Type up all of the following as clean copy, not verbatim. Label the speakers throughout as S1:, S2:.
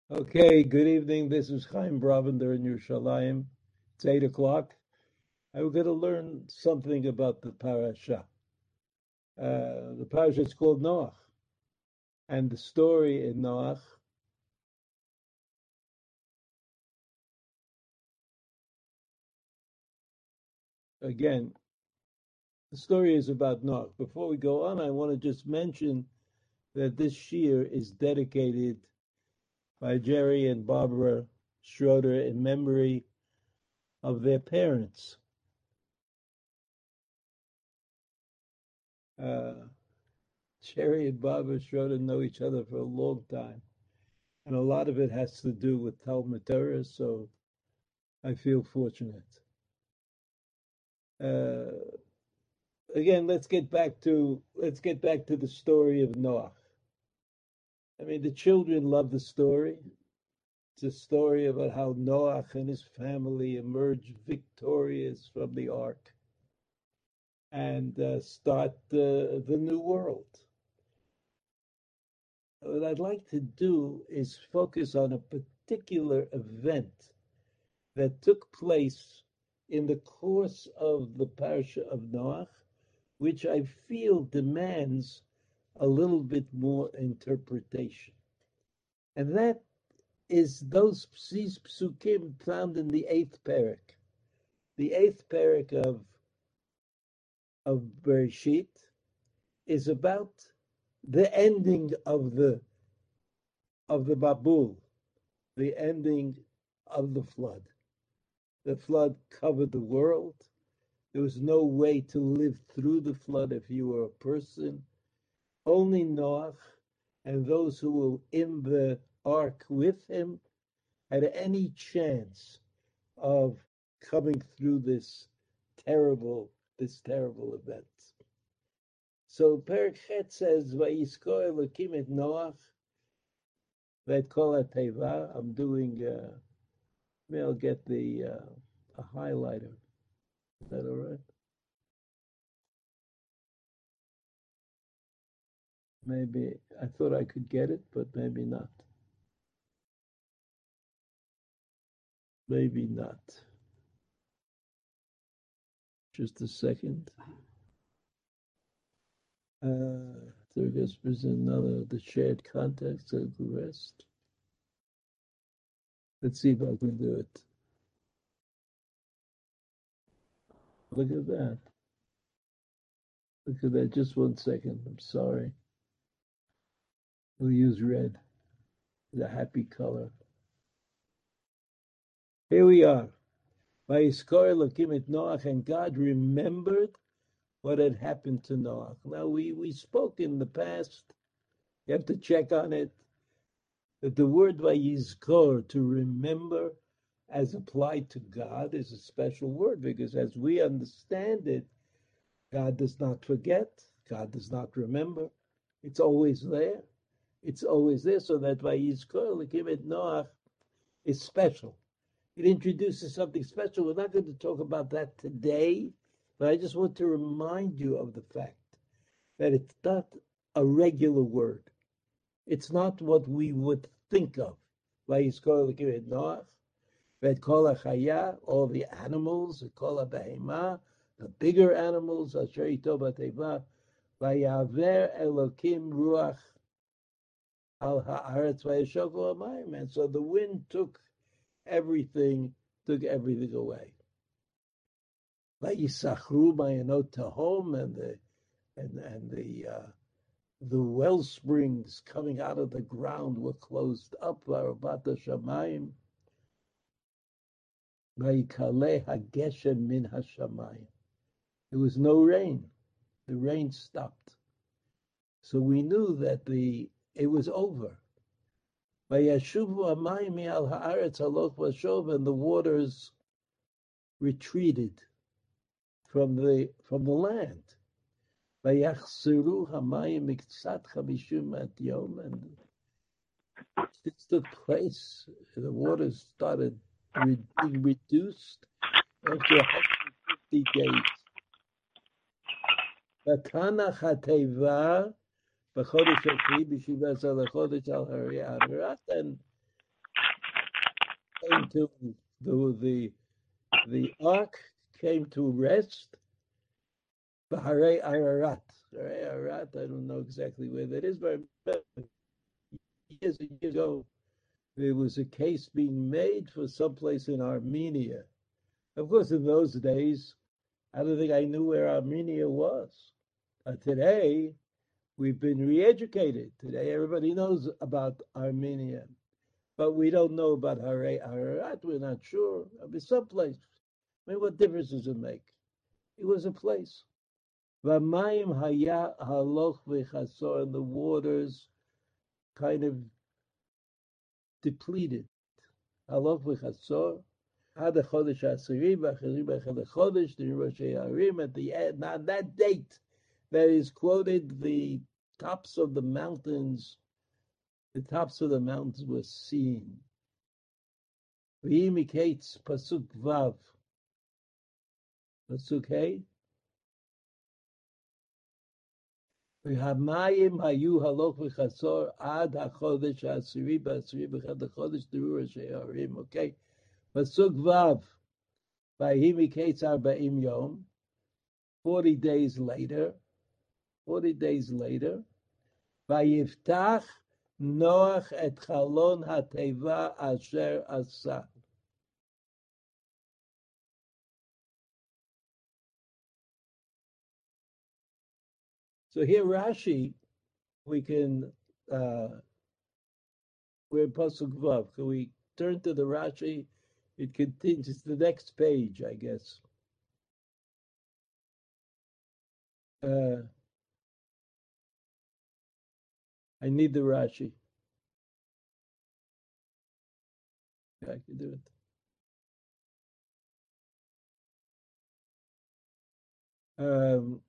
S1: Okay, good evening. This is Chaim Bravender in Yerushalayim. It's 8 o'clock. I'm going to learn something about the parasha. The parasha is called Noach, and the story in Noach. Again, the story is about Noach. Before we go on, I want to just mention that this shir is dedicated by Jerry and Barbara Schroeder in memory of their parents. Jerry and Barbara Schroeder know each other for a long time, and a lot of it has to do with Talmud Torah, so I feel fortunate. Uh, Again, let's get back to the story of Noah. I mean, the children love the story. It's a story about how Noah and his family emerged victorious from the ark and start the new world. What I'd like to do is focus on a particular event that took place in the course of the parasha of Noach, which I feel demands a little bit more interpretation. And that is these psukim found in the eighth parak. The eighth parak of Bereshit is about the ending of the Babul, the ending of the flood. The flood covered the world. There was no way to live through the flood if you were a person. Only Noach and those who were in the ark with him had any chance of coming through this terrible event. So Perek Chet says, "Vayiskor Elokim et Noach v'et kol hateva." I'm doing. Maybe I'll get a highlighter. Is that all right? Maybe I thought I could get it, but maybe not. Maybe not. Just a second. There is another, the shared context of the rest. Let's see if I can do it. Look at that. Look at that. Just 1 second. I'm sorry. We'll use red, the happy color. Here we are. Vayiskor Elokim et Noach, and God remembered what had happened to Noach. Now, we spoke in the past, you have to check on it, that the word Vayizkor, to remember as applied to God, is a special word, because as we understand it, God does not forget, God does not remember. It's always there. It's always there, so that Vayizkor Elokim et Noach is special. It introduces something special. We're not going to talk about that today, but I just want to remind you of the fact that it's not a regular word. It's not what we would think of. Vayiskor Elokim et Noach, v'et kol hachaya, all the animals, kol habehema, the bigger animals, asher ito b'teva, vayaver Elokim ruach al haaretz vayeshoku hamayim. And so the wind took everything away. Vayisachru mayanot tahom, and the well springs coming out of the ground were closed up. Varabata shamayim, vayikale hageshem min hashamayim. There was no rain. The rain stopped. So we knew that it was over. Vayashuvu hamayim al haaretz halot vashov, and the waters retreated from the land. Vayachzeru hamayim miktzat chamishim at yom, and this took place. The waters started being reduced after 150 days. Vatana chateva b'chodesh hakli b'shivas al chodesh al hariat, came to the ark came to rest. Baharei Ararat. Baharei Ararat, I don't know exactly where that is, but I remember years and years ago, there was a case being made for someplace in Armenia. Of course, in those days, I don't think I knew where Armenia was. Today, we've been re-educated. Today, everybody knows about Armenia, but we don't know about Harei Ararat. We're not sure. I mean, someplace. I mean, what difference does it make? It was a place. Vamayim haya haloch v'chasor, and the waters kind of depleted. Haloch v'chasor. Ad chodesh asiri v'achari b'echad chodesh d'Roshei Harim, at the end. Now that date that is quoted, the tops of the mountains were seen. V'yimikates pasuk vav, pasuk hey. V'hamayim hayu haloch v'chasor ad hachodesh asiri b'echad chodesh d'Roshei Harim. Okay, pasuk vav. V'yimikates arba'im yom. 40 days later. Vayiftach Noach et chalon hateva asher asa. So here Rashi, we can, we're in Pasuk Vav. Can we turn to the Rashi? It continues, it's the next page, I guess. I need the Rashi. I can do it.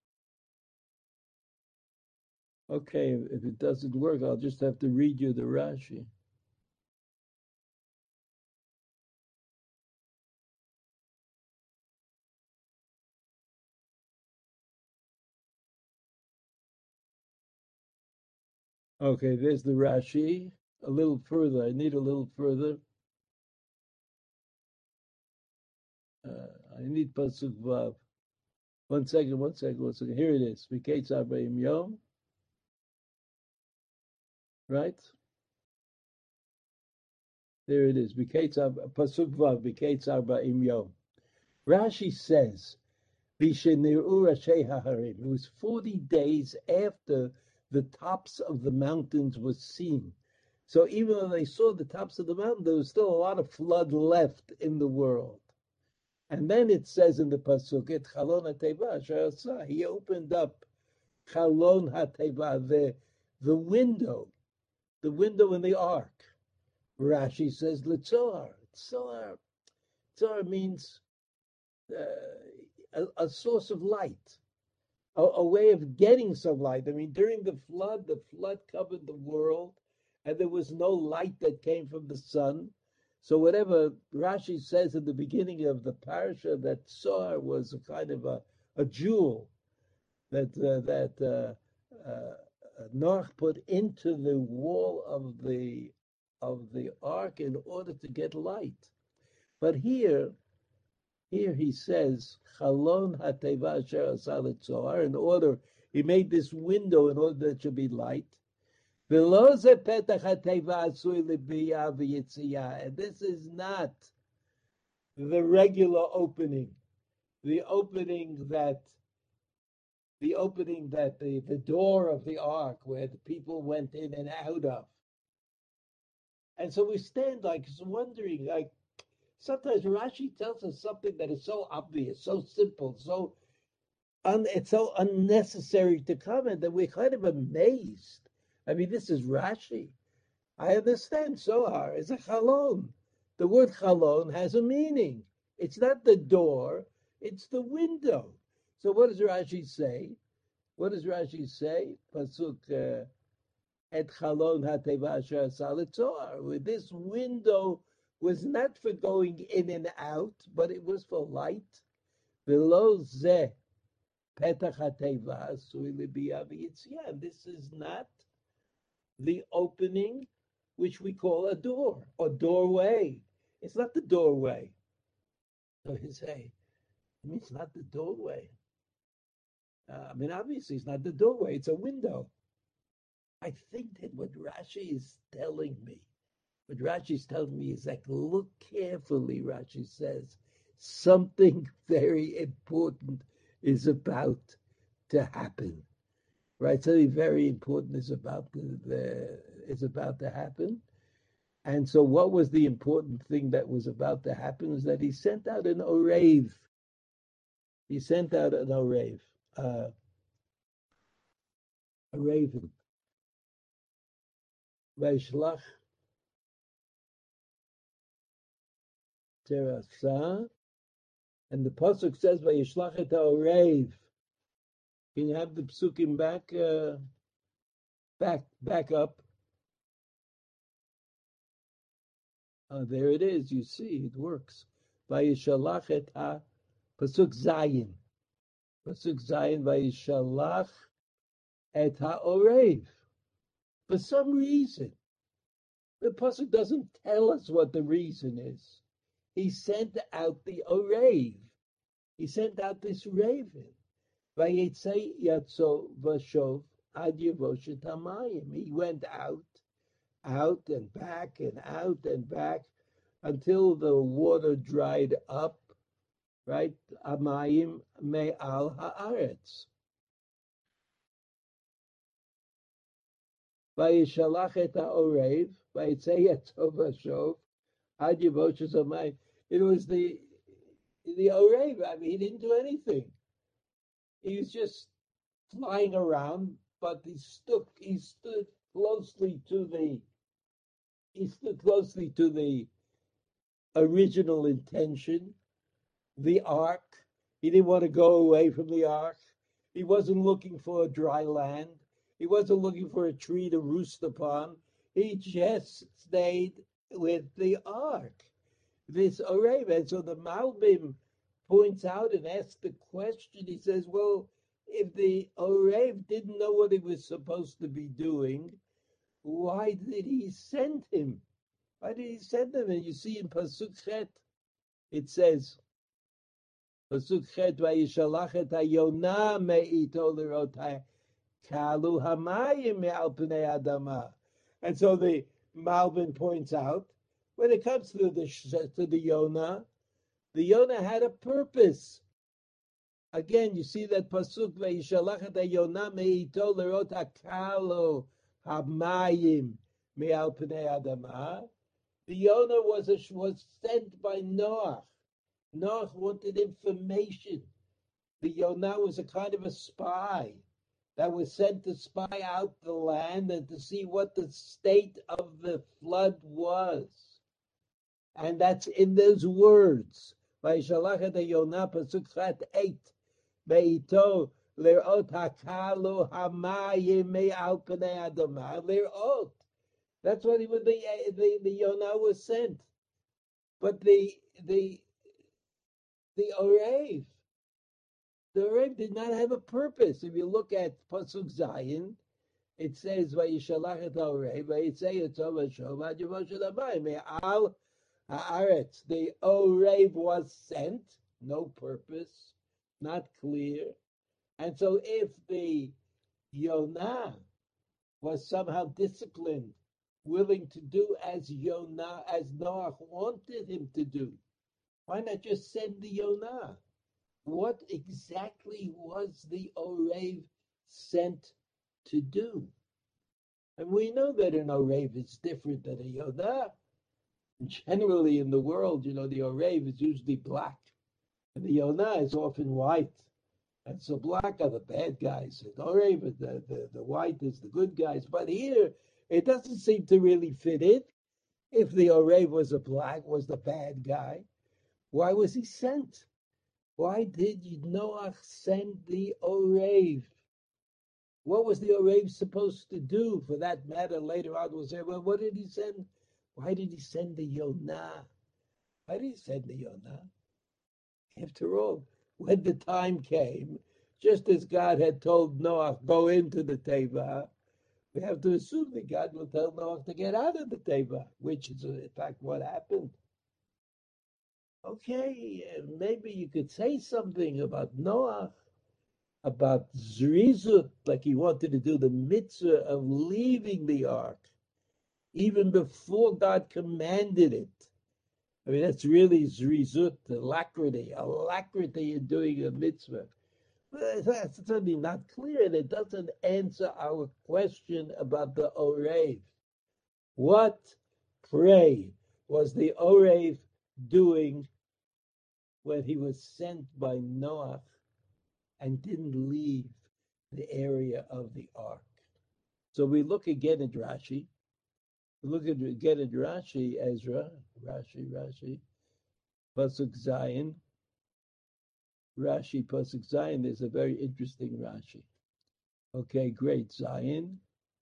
S1: Okay, if it doesn't work, I'll just have to read you the Rashi. Okay, there's the Rashi. A little further. I need a little further. I need Pasuk Vav. One second. Here it is. Miketz Arba'im Yom. Right? There it is. Pasuk Vav. Miketz Arba'im Yom. Rashi says, V'sheniru Rashei Haharim. It was 40 days after the tops of the mountains was seen. So even though they saw the tops of the mountain, there was still a lot of flood left in the world. And then it says in the pasuk, "Et chalon hateva," he opened up chalon hateva, the window in the ark. Rashi says l'tzohar. Tzohar means a source of light, a way of getting some light. I mean, during the flood covered the world, and there was no light that came from the sun. So whatever Rashi says in the beginning of the parasha, that Zohar was a kind of a jewel that Noach put into the wall of the ark in order to get light. But here he says Chalon hateva asher asa Zohar, in order he made this window in order that there should be light. And this is not the regular opening, the opening that the door of the ark where the people went in and out of. And so we stand like wondering, like sometimes Rashi tells us something that is so obvious, so simple, it's so unnecessary to comment that we're kind of amazed. I mean, this is Rashi. I understand Zohar is a chalon. The word chalon has a meaning. It's not the door, it's the window. So what does Rashi say? Pasuk et chalon hateva asher asa Zohar. This window was not for going in and out, but it was for light. Below zeh petach hateva asui libiyah v'yitzia. This is not the opening which we call a door or doorway. It's not the doorway. So he say, I mean, it's not the doorway. I mean, obviously, it's not the doorway. It's a window. I think that what Rashi is telling me, what Rashi is telling me is like, look carefully, Rashi says, something very important is about to happen. Right? Something very important is about is about to happen. And so what was the important thing that was about to happen is that he sent out an Orev. He sent out an Orev, a raven. Vaishlach terasa. And the pasuk says, "Vayishlach et ha'orev." Can you have the psukim back up? There it is. You see, it works. Vayishlach et ha pasuk zayin. Pasuk zayin. Vayishlach et ha'orev. For some reason, the pasuk doesn't tell us what the reason is. He sent out the Orev. He sent out this raven. Vayetze yatso vashov ad yevoshet hamayim. He went out and back and out and back until the water dried up, right? Hamayim me'al haaretz. Vayishalach et ha'orev, vayetze yatso vashov ad yevoshet hamayim. It was the Orev. I mean, he didn't do anything. He was just flying around, but he stood closely to the original intention, the ark. He didn't want to go away from the ark. He wasn't looking for a dry land. He wasn't looking for a tree to roost upon. He just stayed with the ark, this Orev. And so the Malbim points out and asks the question. He says, well, if the Orev didn't know what he was supposed to be doing, why did he send him? Why did he send him? And you see in Pasuk Chet, it says, Pasuk Chet, Vayishalach et hayonah me'ito l'rot kalu hamayim me'al pnei adama. And so the Malvin points out, when it comes to the Yonah had a purpose. Again, you see that pasuk Vayishalach et hayonah me'ito l'rot kalu hamayim me'al pnei adama. The Yonah was sent by Noah. Noah wanted information. The Yonah was a kind of a spy that was sent to spy out the land and to see what the state of the flood was. And that's in those words. Vayishalach et hayonah, pasuk 8. Be'ito lerot hakalu hamayim me'al pnei adama. Lerot. That's what the Yonah was sent. But the Orev did not have a purpose. If you look at Pasuk Zayin, it says Vayishalach et Orev, Vayitzei Yatso Vashov ad Yevoshet hamayim me'al haaretz. The Orev was sent, no purpose, not clear. And so if the Yonah was somehow disciplined, willing to do as Noah wanted him to do, why not just send the Yonah? What exactly was the Orev sent to do? And we know that an Orev is different than a Yonah. Generally in the world, the Orev is usually black, and the Yonah is often white. And so black are the bad guys, and Orev, the white is the good guys. But here, it doesn't seem to really fit in. If the Orev was the bad guy, why was he sent? Why did Noah send the Orev? What was the Orev supposed to do? For that matter, later on we'll say, well, what did he send? Why did he send the Yonah? Why did he send the Yonah? After all, when the time came, just as God had told Noah, go into the Teva, we have to assume that God will tell Noah to get out of the Teva, which is in fact what happened. Okay, maybe you could say something about Noah, about Zrizut, like he wanted to do the mitzvah of leaving the ark, even before God commanded it. I mean, that's really Zrizut, alacrity in doing a mitzvah. That's certainly not clear, and it doesn't answer our question about the Orev. What, pray, was the Orev doing when he was sent by Noah and didn't leave the area of the ark? So we look again at Rashi. We look again at Rashi, Ezra, Rashi, Pasuk Zion. Rashi, Pasuk Zion, there's a very interesting Rashi. Okay, great. Zion.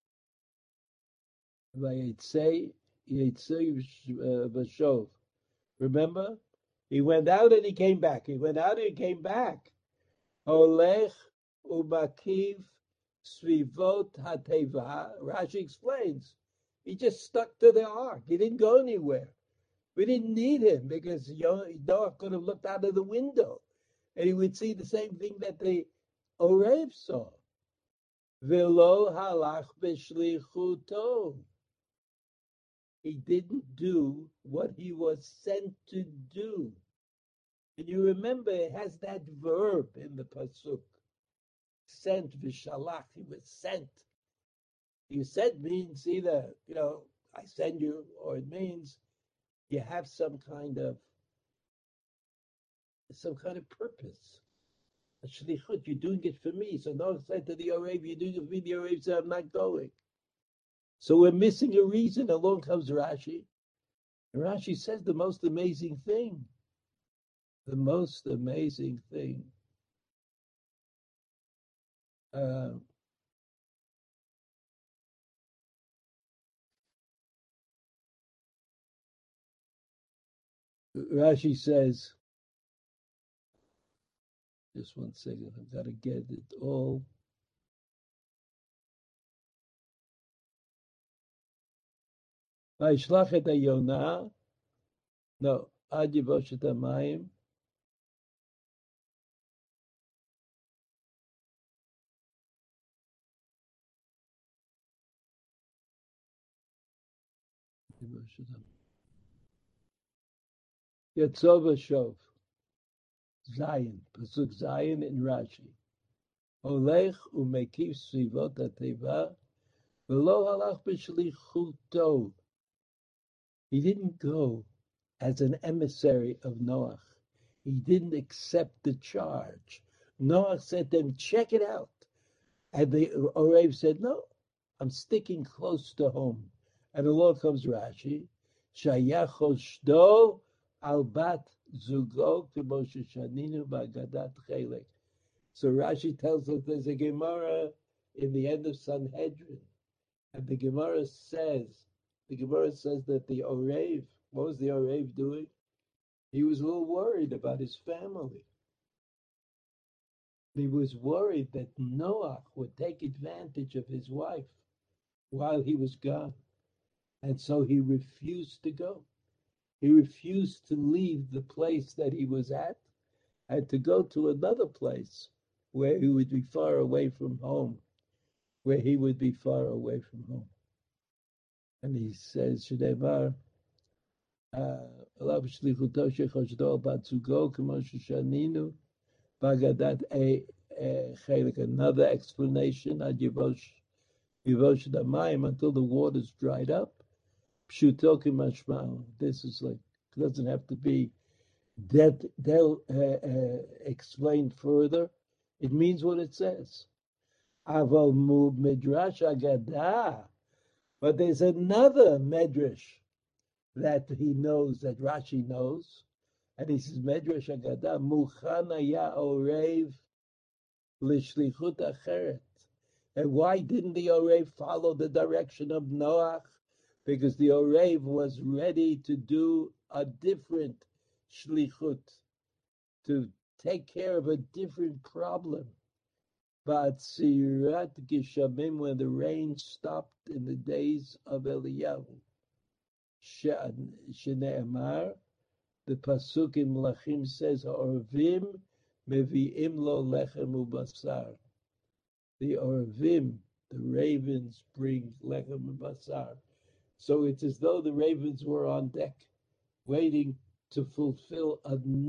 S1: Vayetze Vashov. Remember? He went out and he came back. He went out and he came back. Olech umakiv svivot hateva. Rashi explains. He just stuck to the ark. He didn't go anywhere. We didn't need him because Noah could have looked out of the window and he would see the same thing that the Orev saw. Velo halach b'shlichuto. He didn't do what he was sent to do. And you remember it has that verb in the pasuk, sent v'shalach. He was sent. You sent means either I send you, or it means you have some kind of purpose. A shlichut, you're doing it for me. So Noah said to the Orev, you're doing it for me. The Orev said, I'm not going. So we're missing a reason. Along comes Rashi. And Rashi says the most amazing thing. The most amazing thing. Rashi says, just one second, I've got to get it all. Vayishlach et hayonah, no, ad yivosh et hamayim. Yetzov Shov, Zion, Pasuk Zion in Rashi. Olech umekiv svivot hateva, v'lo halach b'shlichuto. He didn't go as an emissary of Noah. He didn't accept the charge. Noah said to him, check it out. And the Orev said, no, I'm sticking close to home. And along comes Rashi, Shayachoshdo al bat zugo k'moshe shaninu ba'gadat chelek. So Rashi tells us there's a Gemara in the end of Sanhedrin. And the Gemara says that the Orev, what was the Orev doing? He was a little worried about his family. He was worried that Noah would take advantage of his wife while he was gone. And so he refused to go. He refused to leave the place that he was at and to go to another place where he would be far away from home. And he says, Shneimar, Alav shlichuto shechoshdo batzugo k'mo sheshaninu b'agadat chelik. Another explanation, ad yivosh damayim, until the waters dried up. Pshuto k'mashmao. This is like, it doesn't have to be that they'll explain further. It means what it says. Aval mu midrash agadah. But there's another medrash that he knows, that Rashi knows, and he says medrash agadah muchana ya orev lishlichut acheret. And why didn't the Orev follow the direction of Noah? Because the Orev was ready to do a different shlichut, to take care of a different problem. But Tzirat Gishamim, when the rain stopped in the days of Eliyahu, Shne'emar, The pasuk in Melachim says, "Orvim mevi'im lo lechem ubasar." The Orvim, the ravens, bring lechem ubasar. So it's as though the ravens were on deck, waiting to fulfill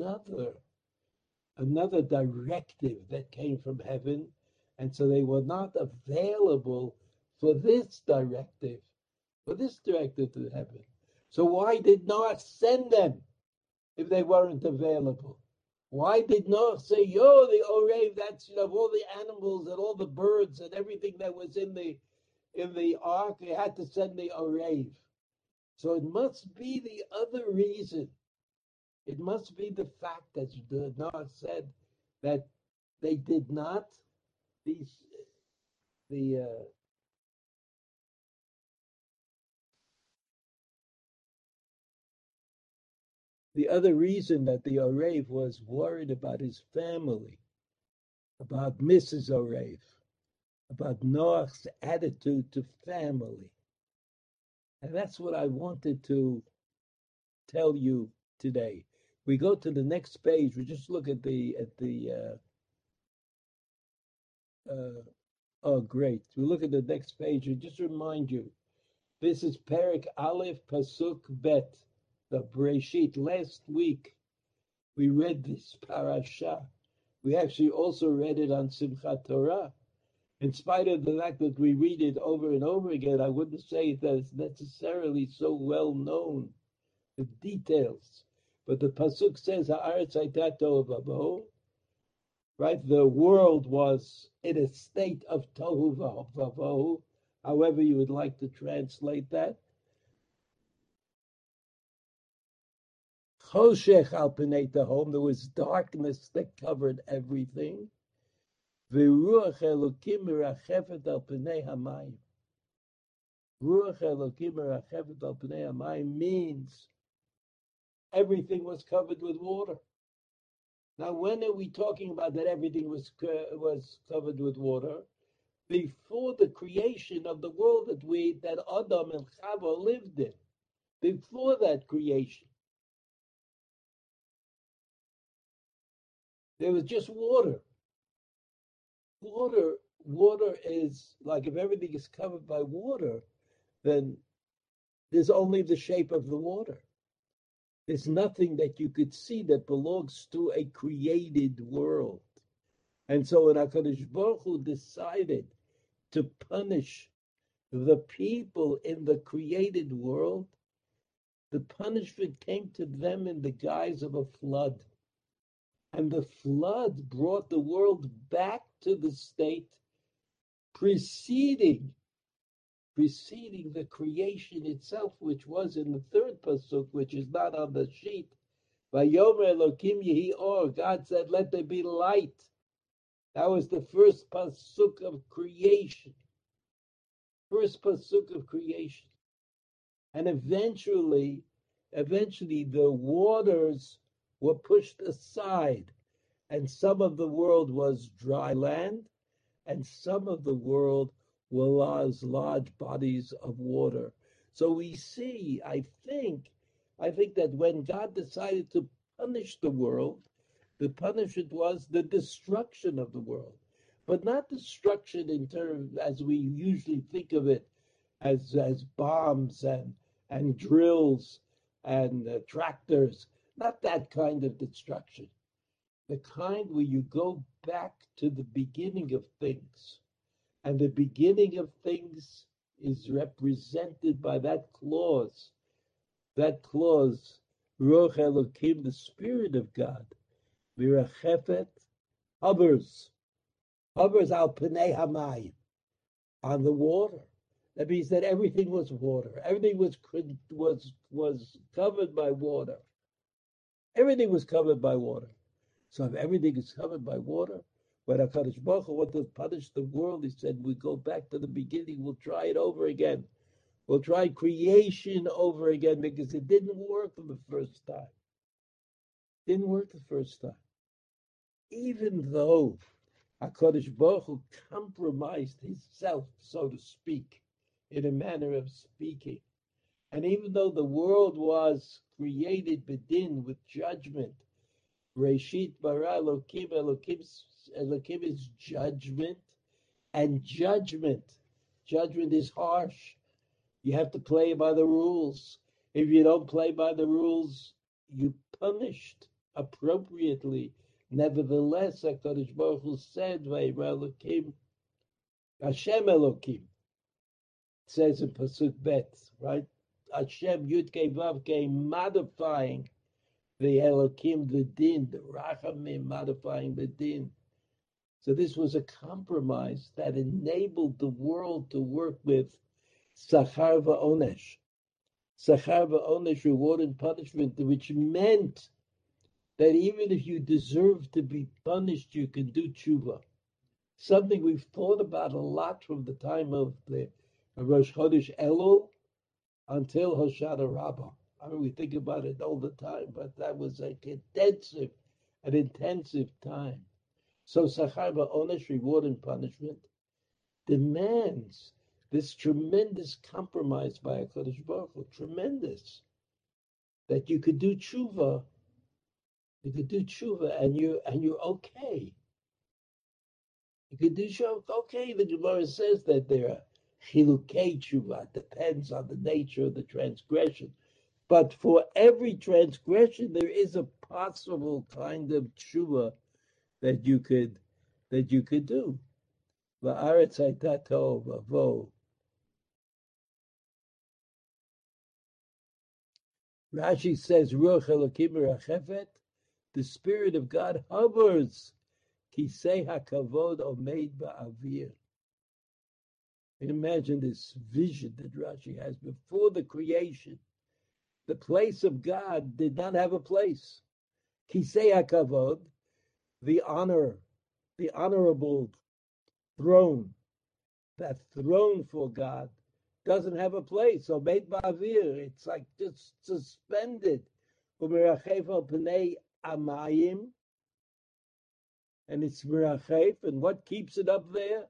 S1: another directive that came from heaven, and so they were not available for this directive, to heaven. So why did Noah send them if they weren't available? Why did Noah say, "Yo, the Orev, that's of all the animals and all the birds and everything that was in the ark, they had to send the Orev"? So it must be the other reason. It must be the fact that Noah said that they did not, these the other reason that the Orev was worried about his family, about Mrs. Orev, about Noah's attitude to family. And that's what I wanted to tell you today. We go to the next page. We just look at the oh great. We look at the next page and just remind you, this is Perek Aleph Pasuk Bet, the Breshit. Last week we read this parasha. We actually also read it on Simchat Torah. In spite of the fact that we read it over and over again, I wouldn't say that it's necessarily so well known, the details. But the pasuk says, "Haaretz hayta tohu vavohu," right? The world was in a state of tohu vavohu, however you would like to translate that. Choshech al pnei tehom, there was darkness that covered everything. V'ruach Elokim merachefet al pnei hamayim. Ruach Elokim merachefet al pnei hamayim means everything was covered with water. Now, when are we talking about that everything was covered with water? Before the creation of the world that Adam and Chava lived in. Before that creation, there was just water. Water is like, if everything is covered by water, then there's only the shape of the water. There's nothing that you could see that belongs to a created world. And so when HaKadosh Baruch Hu decided to punish the people in the created world, the punishment came to them in the guise of a flood. And the flood brought the world back to the state preceding the creation itself, which was in the third pasuk, which is not on the sheet. Vayomer Elokim yehi or, God said, "Let there be light." That was the first pasuk of creation. First pasuk of creation. And eventually the waters were pushed aside, and some of the world was dry land, and some of the world was large bodies of water. So we see, I think that when God decided to punish the world, the punishment was the destruction of the world, but not destruction in terms as we usually think of it, as bombs and drills and tractors. Not that kind of destruction. The kind where you go back to the beginning of things. And the beginning of things is represented by that clause. That clause, Ruach Elokim, the Spirit of God, Virachefet, hovers al Pnei Hamayim, on the water. That means that everything was water. Everything was covered by water. Everything was covered by water. So if everything is covered by water, when HaKadosh Baruch Hu wanted to punish the world, he said, we go back to the beginning, we'll try it over again. We'll try creation over again, because it didn't work the first time. Didn't work the first time. Even though HaKadosh Baruch Hu compromised himself, so to speak, in a manner of speaking, And even though the world was created bedin with judgment, Reshit bara Elokim, Elokim is judgment, and judgment is harsh. You have to play by the rules. If you don't play by the rules, you punished appropriately. Nevertheless, HaKadosh Baruch Hu said, "Vayira Elokim, Hashem Elokim." It says in Pasuk Bet, right? Hashem Yud Kei Vav Kei modifying the Elokim, the Din, the Rachamim modifying the Din. So this was a compromise that enabled the world to work with Sachar va'onesh. Sachar va'onesh, reward and punishment, which meant that even if you deserve to be punished, you can do tshuva. Something we've thought about a lot from the time of the Rosh Chodesh Elul until Hoshana Rabbah. I mean, we think about it all the time, but that was an intensive time. So Sachar va'onesh, reward and punishment, demands this tremendous compromise by HaKadosh Baruch Hu, tremendous, that you could do tshuva, and you're okay. You could do tshuva, okay. The Gemara says that there are chilukei tshuva, depends on the nature of the transgression. But for every transgression, there is a possible kind of tshuva that you could do. Va'aretz hayta tov avo. Rashi says, Ruach Elokim merachefet, the Spirit of God hovers. Kisei hakavod omeid ba'avir. Imagine this vision that Rashi has before the creation. The place of God did not have a place. Kisei hakavod, the honor, the honorable throne, that throne for God doesn't have a place. So Beit Ba'avir, it's like just suspended. U'merachef al pnei amayim, and it's merachef, and what keeps it up there?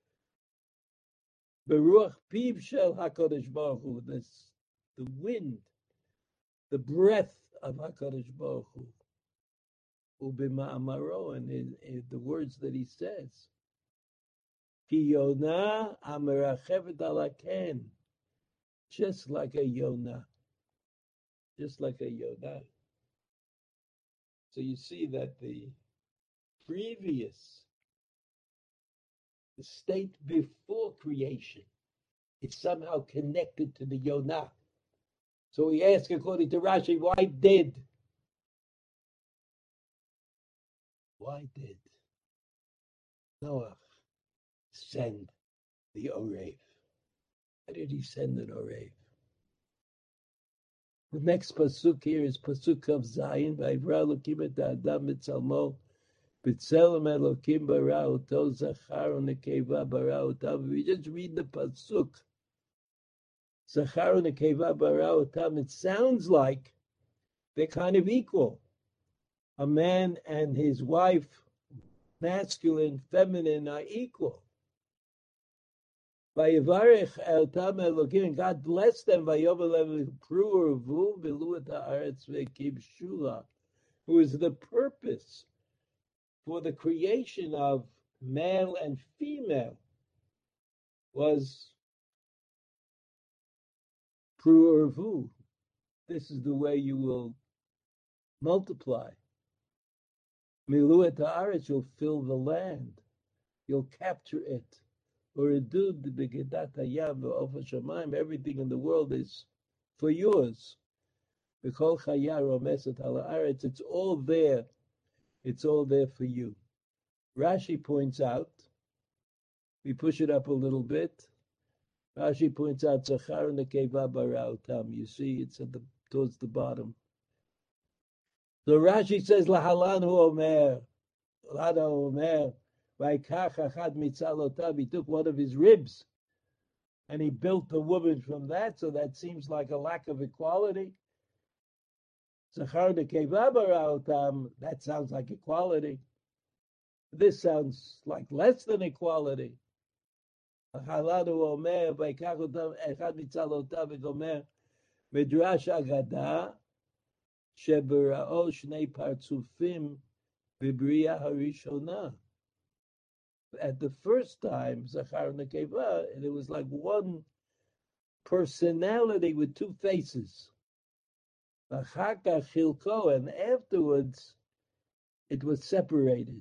S1: Beruach piv shel HaKadosh Baruch Hu, the wind, the breath of HaKadosh Baruch Hu. U'b'ma'amaro, and in the words that he says. Ki Yonah amerachefet alaken. Just like a Yonah. So you see that the state before creation, is somehow connected to the Yonah. So we ask, according to Rashi, why did Noah send the Orev? Why did he send an Orev? The next pasuk here is pasuk of Zion. Vayivra Elokim et ha'adam mitzalmo, b'tzelem Elokim bara oto, zachar u'nekeva bara otam. We just read the pasuk. Zachar u'nekeva bara otam. It sounds like they're kind of equal. A man and his wife, masculine, feminine, are equal. Vayivarech otam Elokim, God blessed them. Vayovel pru urvu v'lu et haaretz v'kiv shula, who is the purpose for the creation of male and female, was pru urvu. This is the way you will multiply. Milu et haaretz, you'll fill the land, you'll capture it. Everything in the world is for yours. It's all there. It's all there for you. Rashi points out, we push it up a little bit. Rashi points out, Zachar nekeva bara otam. You see, it's towards the bottom. So Rashi says, Lahalan hu omer, Lada omer, he took one of his ribs and he built the woman from that, so that seems like a lack of equality. That sounds like equality. This sounds like less than equality. Midrash Agada, Shebera'o Shnei Partsufim V'Bria Harishona. At the first time, Zachar and Nekeva, and it was like one personality with two faces. Achaka Chilko, and afterwards it was separated.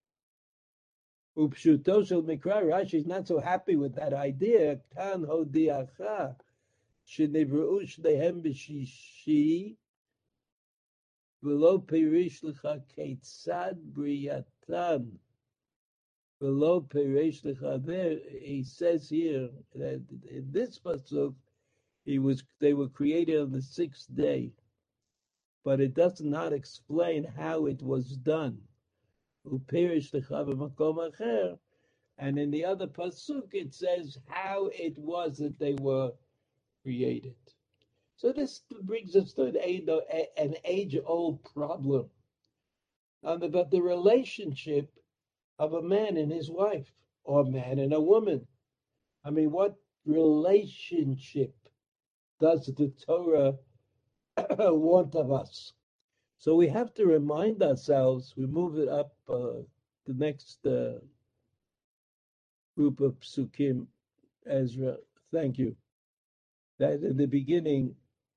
S1: Upshuto shel Mikra, Rashi is not so happy with that idea. Kan hodiacha shenivru shnehem b'shishi v'lo perish lecha ketzad briyatan v'lo perish lecha. There he says here that in this pasuk they were created on the sixth day, but it does not explain how it was done. Uperish lecha b'makom acher. And in the other pasuk, it says how it was that they were created. So this brings us to an age-old problem about the relationship of a man and his wife, or a man and a woman. I mean, what relationship does the Torah want of us? So we have to remind ourselves, we move it up the next group of psukim, Ezra, thank you. That in the beginning,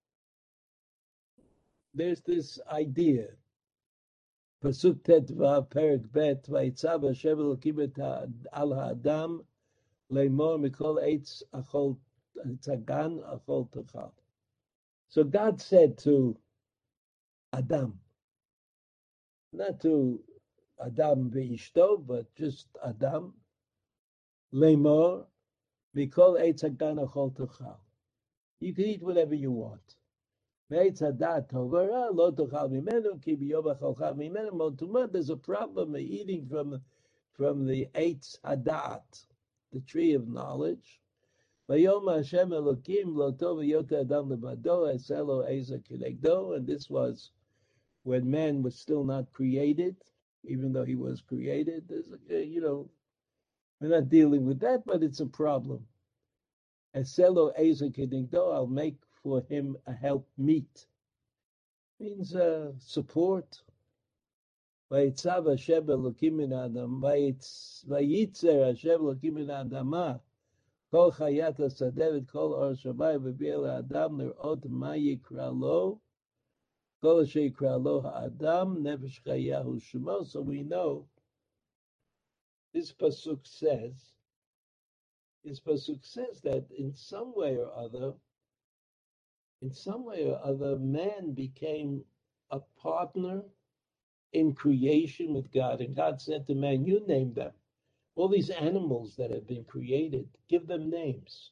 S1: there's this idea. Pasuk Tetva, Perik Bet, Vayitzav Hashem Elokim et al ha'adam leimor mikol eitz achol tzagan achol techal. So God said to Adam, not to Adam ve'ishto, but just Adam, leimor mikol eitz tzagan achol techal. You can eat whatever you want. There's a problem of eating from the Eitz Hadat, the tree of knowledge. And this was when man was still not created, even though he was created. We're not dealing with that, but it's a problem. I'll make for him a help meet. Means support. Vayitzav Hashem Elokim min Adam, vayitzer Hashem Elokim min Adama, kol chayat hasadeh et kol or shamayim v'bi'el Adam lir'ot ma yikra lo, kol asher yikra lo ha'adam nefesh chayahu shemo. So we know this pasuk says that in some way or other, man became a partner in creation with God. And God said to man, you name them. All these animals that have been created, give them names.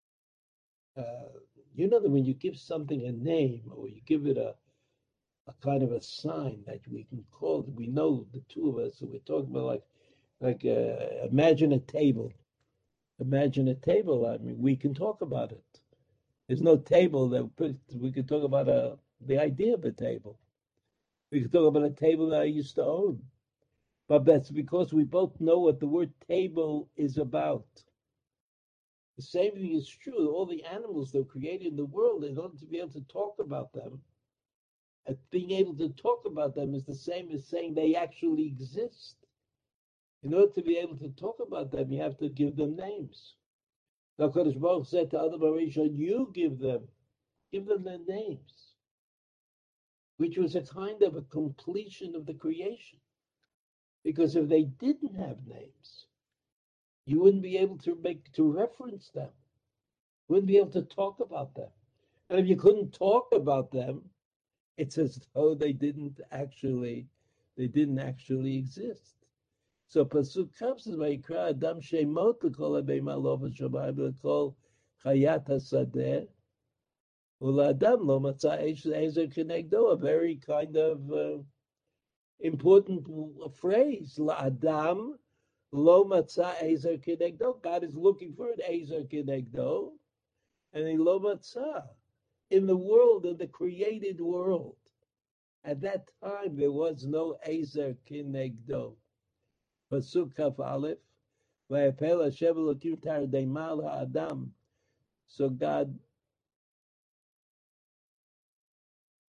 S1: That when you give something a name, or you give it a kind of a sign that we can call it, we know the two of us, so we're talking about imagine a table. Imagine a table, I mean, we can talk about it. There's no table we could talk about the idea of a table. We could talk about a table that I used to own. But that's because we both know what the word table is about. The same thing is true. All the animals that were created in the world, in order to be able to talk about them, being able to talk about them is the same as saying they actually exist. In order to be able to talk about them, you have to give them names. The HaKadosh Baruch said to Adam HaRishon, you give them their names, which was a kind of a completion of the creation. Because if they didn't have names, you wouldn't be able to reference them. You wouldn't be able to talk about them. And if you couldn't talk about them, it's as though they didn't actually exist. So pasuk comes as Vayikra Adam Shemot l'kol habeima lo v'shamayim l'kol chayat hasadeh u'la'adam lo matza ezer kenegdo. A very kind of important phrase. La'adam lo matza ezer kenegdo. God is looking for an ezer kenegdo, and he lo matza in the world, in the created world. At that time, there was no ezer kenegdo. Pasuk Kaf Aleph, Vayapel Hashem Elokim Tardeimal Ha'adam. So God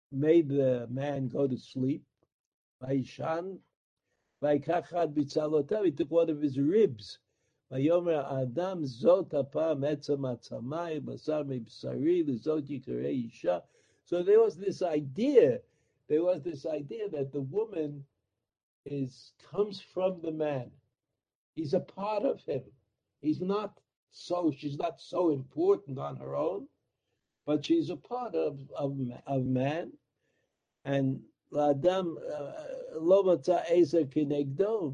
S1: made the man go to sleep. Vaishan, Vaikachad bitzalotav, he took one of his ribs. Vayomer Adam zot apam etzem atzamai basar mibsari lizot yikarei isha. So there was this idea that the woman comes from the man. He's a part of him. She's not so important on her own, but she's a part of man. And L'Adam lo matza ezer kinegdo.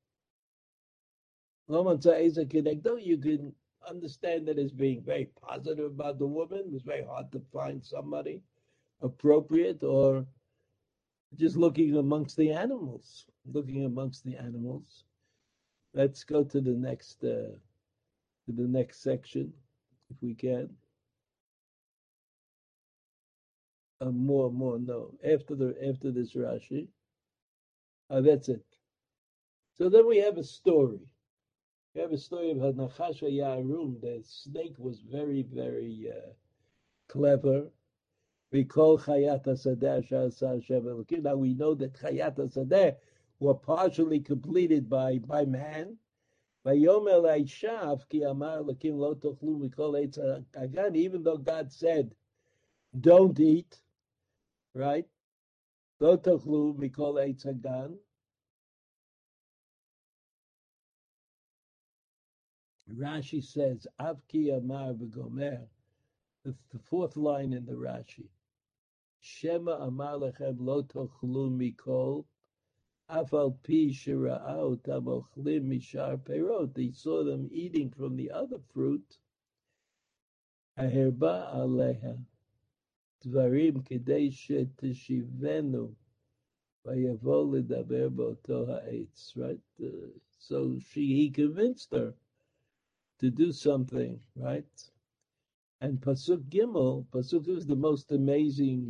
S1: Lo matza ezer kinegdo. You can understand that as being very positive about the woman. It's very hard to find somebody appropriate, or just looking amongst the animals. Let's go to the next section, if we can. More. No, after this Rashi. That's it. So then we have a story. We have a story of Nachash Yarum. The snake was very, very clever. We call Chayat HaSadeh Sha'asa Hashem Elokim. Now we know that Chayat HaSadeh were partially completed by man. Even though God said, don't eat, right? Lo tochlu mikol eitz hagan. Rashi says, Avki amar v'gomer. It's the fourth line in the Rashi. Shema amar lechem lo tochlu mikol. Afal pi shira'ah otam ochlim mishar perot. He saw them eating from the other fruit. Aherba aleha. Dvarim kedei sheteshivenu. Right? So he convinced her to do something, right? And Pasuk Gimel, Pasuk is the most amazing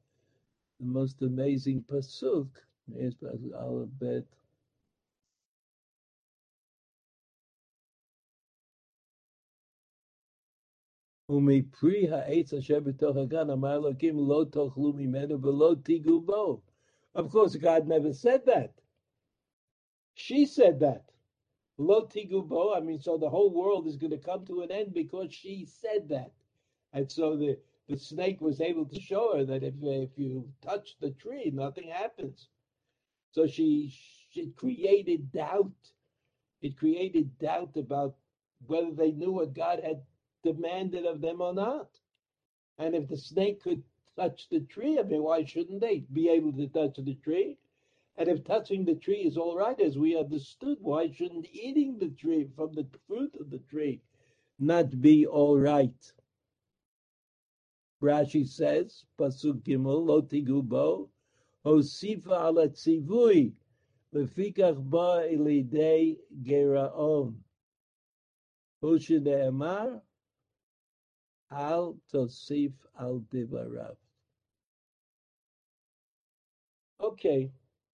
S1: Pasuk. Here's Pasuk Aleph Bet. Umi pri ha'etz asher b'toch hagan amar Elokim lo tochlu mimenu v'lo tigu bo. Of course, God never said that. She said that. Lo tigu bo. I mean, so the whole world is going to come to an end because she said that. And so the snake was able to show her that if you touch the tree, nothing happens. So it created doubt. It created doubt about whether they knew what God had demanded of them or not. And if the snake could touch the tree, I mean, why shouldn't they be able to touch the tree? And if touching the tree is all right, as we understood, why shouldn't eating the tree from the fruit of the tree not be all right? Rashi says, Pasuk Gimel, Lo tigu bo, Hosifa ala tzivui, lefikach ba ilidei geraon. Hushine'emar, al tosif al divarav. Okay.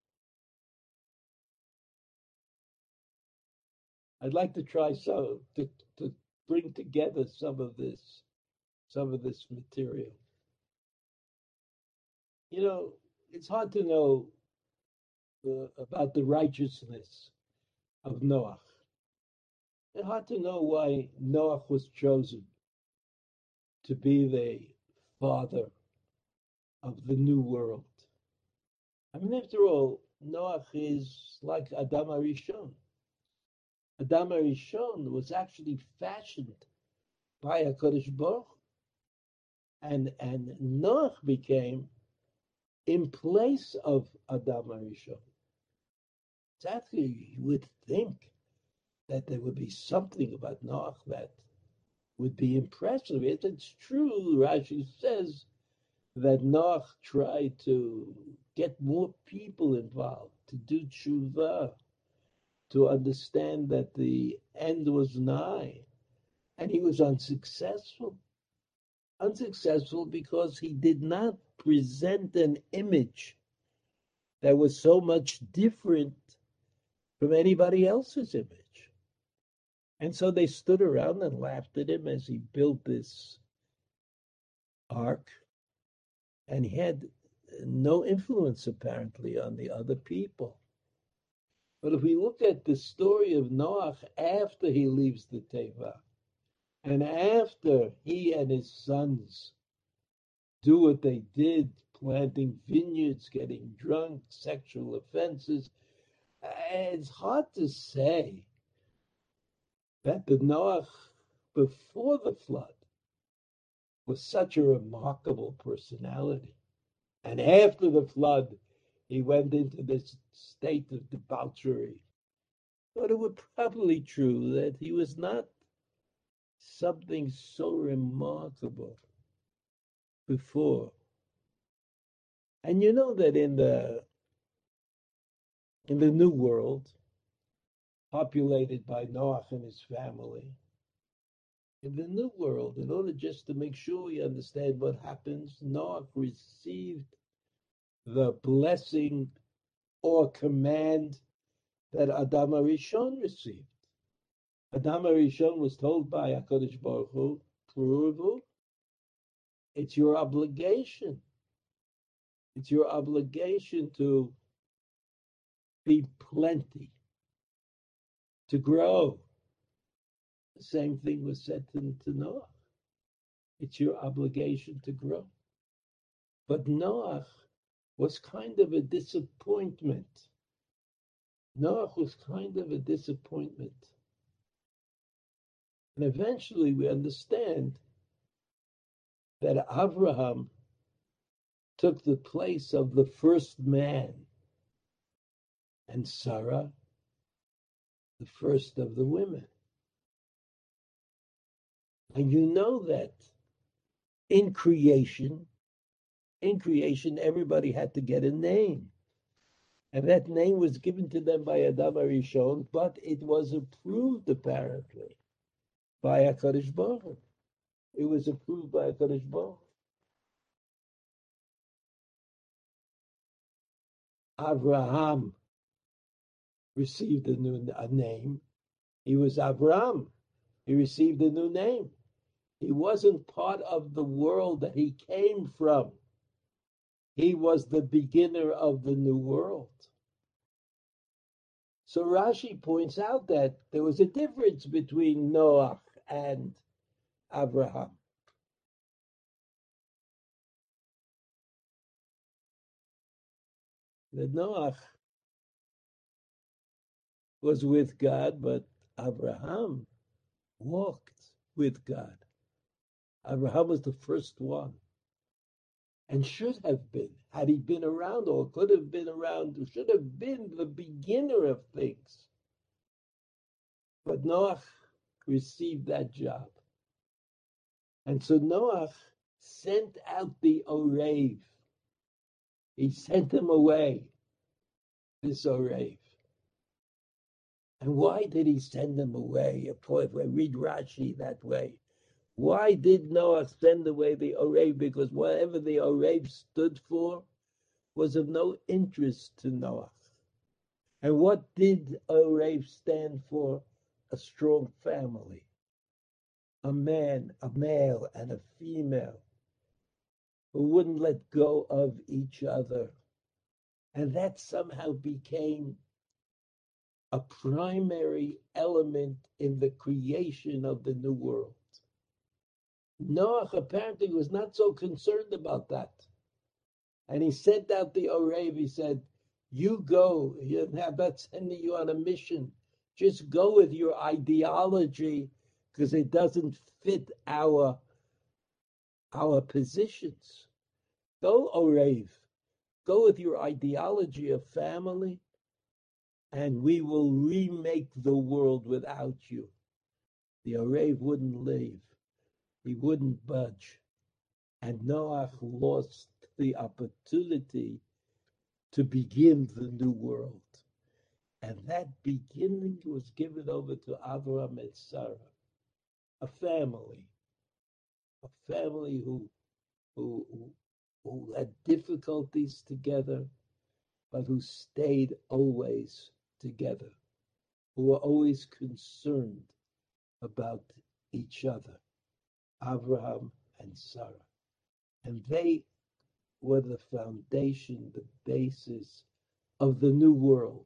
S1: I'd like to try to bring together some of this material. You know, it's hard to know about the righteousness of Noach. It's hard to know why Noach was chosen to be the father of the new world. I mean, after all, Noach is like Adam HaRishon. Adam HaRishon was actually fashioned by HaKadosh Baruch Hu. And Noach became in place of Adam HaRishon. Exactly, you would think that there would be something about Noach that would be impressive. It's true, Rashi says, that Noach tried to get more people involved, to do tshuva, to understand that the end was nigh. And he was unsuccessful. Unsuccessful because he did not present an image that was so much different from anybody else's image. And so they stood around and laughed at him as he built this ark. And he had no influence apparently on the other people. But if we look at the story of Noah after he leaves the Teva, and after he and his sons do what they did, planting vineyards, getting drunk, sexual offenses, it's hard to say that the Noah before the flood was such a remarkable personality. And after the flood, he went into this state of debauchery. But it was probably true that he was not something so remarkable before. And you know that in the New World, populated by Noah and his family, in the New World, in order just to make sure we understand what happens, Noah received the blessing or command that Adam HaRishon received. Adam HaRishon was told by HaKadosh Baruch Hu, Puruvu, it's your obligation. It's your obligation to be plenty, to grow. The same thing was said to Noah. It's your obligation to grow. But Noah was kind of a disappointment. Noah was kind of a disappointment. And eventually we understand that Abraham took the place of the first man, and Sarah, the first of the women. And you know that in creation, everybody had to get a name. And that name was given to them by Adam HaRishon, but it was approved apparently by HaKadosh Baruch Hu. It was approved by HaKadosh Baruch Hu. Abraham received a name. He was Abraham. He received a new name. He wasn't part of the world that he came from. He was the beginner of the new world. So Rashi points out that there was a difference between Noah and Abraham. That Noah was with God, but Abraham walked with God. Abraham was the first one and should have been, had he been around or could have been around, should have been the beginner of things. But Noah received that job. And so Noah sent out the Orev. He sent them away, this Orev. And why did he send them away? If I read Rashi that way. Why did Noah send away the Orev? Because whatever the Orev stood for was of no interest to Noah. And what did Orev stand for? A strong family. A man, a male, and a female who wouldn't let go of each other. And that somehow became a primary element in the creation of the new world. Noah apparently was not so concerned about that. And he sent out the Orev. He said, you go, I'm not sending you on a mission. Just go with your ideology because it doesn't fit our positions. Go, Orev. Go with your ideology of family, and we will remake the world without you. The Orev wouldn't leave. He wouldn't budge. And Noah lost the opportunity to begin the new world. And that beginning was given over to Avraham and Sarah, a family who had difficulties together, but who stayed always together, who were always concerned about each other, Abraham and Sarah. And they were the foundation, the basis of the new world,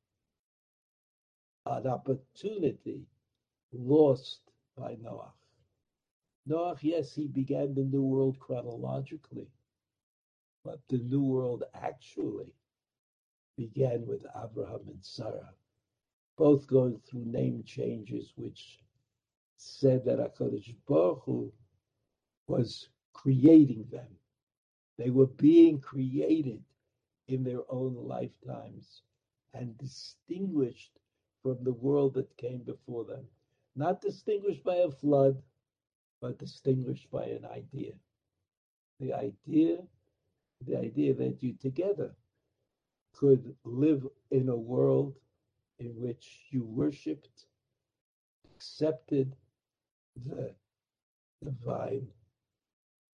S1: an opportunity lost by Noah. Noah, yes, he began the new world chronologically, but the new world actually began with Abraham and Sarah, both going through name changes, which said that HaKadosh Baruch Hu was creating them. They were being created in their own lifetimes and distinguished from the world that came before them. Not distinguished by a flood, but distinguished by an idea. The idea, the idea that you together could live in a world in which you worshipped, accepted the divine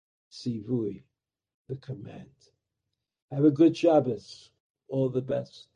S1: sivui, the command. Have a good Shabbos. All the best.